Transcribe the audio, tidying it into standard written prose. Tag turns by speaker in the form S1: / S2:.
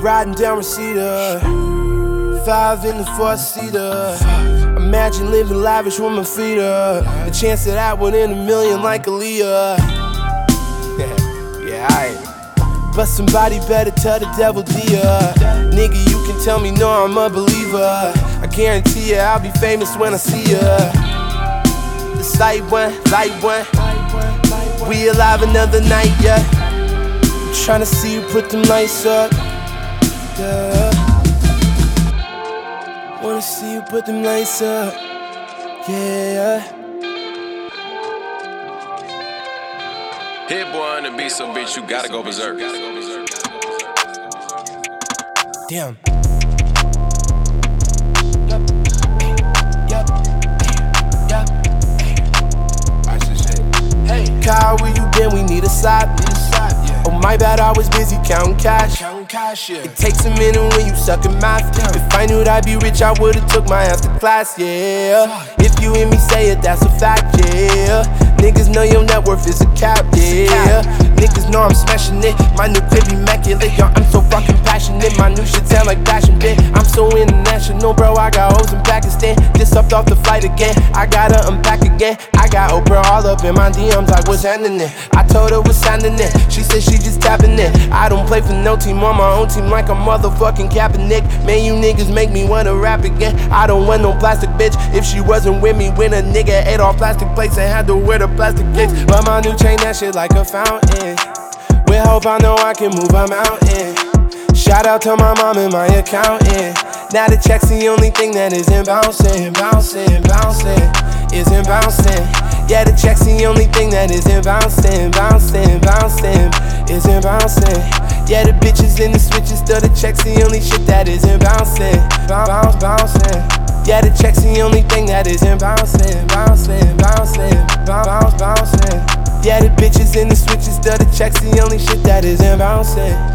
S1: riding down Reseda, 5 in the 4-seater. Imagine living lavish with my feet up. The chance of that 1 in a million like Aaliyah. Yeah, aight. But somebody better tell the devil dia. Nigga, you can tell me no, I'm a believer. I guarantee ya, I'll be famous when I see ya. The sight one, light one. We alive another night, yeah. I'm tryna see you put them lights up, yeah. Wanna see you put them lights up, yeah.
S2: Hit boy on the beat, so bitch, you gotta go berserk.
S1: Damn. Hey, Kyle, where you been? We need a side. Oh, my bad, I was busy counting cash. It takes a minute when you suckin' math. If I knew that I'd be rich, I would've took my ass to class, yeah. If you hear me say it, that's a fact, yeah. Niggas know your net worth is a cap, yeah. Niggas know I'm smashing it. My new clip immaculate, yo, I'm so fucking passionate. My new shit sound like passion bit. I'm so international, bro, I got hoes in Pakistan. Just upped off the flight again, I gotta unpack again. I got Oprah all up in my DMs like what's happening. I told her what's happening, she said she just tapping it. I don't play for no team, on my own team like a motherfucking Kaepernick. Man, you niggas make me wanna rap again. I don't want no plastic bitch. If she wasn't with me when a nigga ate off plastic plates and had to wear the plastic kicks. But my new chain, that shit like a fountain. With hope I know I can move a mountain. Shout out to my mom and my accountant. Now the check's the only thing that isn't bouncing, bouncing, bouncing, isn't bouncing. Yeah, the check's the only thing that isn't bouncing, bouncing, bouncing, isn't bouncing. Yeah, the bitches and the switches, still the check's the only shit that isn't bouncing, bounce, bouncing. Yeah, the check's the only thing that isn't bouncing, bouncing, bouncing, bounce, bouncing. Yeah, the bitches and the switches, still the check's the only shit that isn't bouncing.